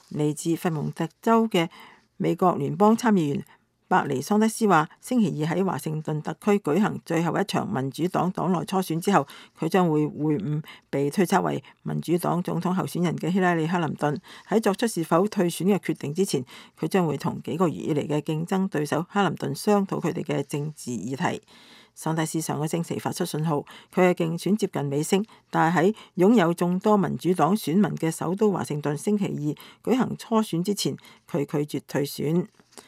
嚟自佛蒙特州嘅美國聯邦參議員伯尼桑德斯話，星期二喺華盛頓特區舉行最後一場民主黨黨內初選之後，佢將會會晤被推測為民主黨總統候選人嘅希拉里·克林頓。喺作出是否退選嘅決定之前，佢將會同幾個月以嚟嘅競爭對手克林頓商討佢哋嘅政治議題。桑德斯上個星期發出信號，佢嘅競選接近尾聲，但係喺擁有眾多民主黨選民嘅首都華盛頓星期二舉行初選之前，佢拒絕退選。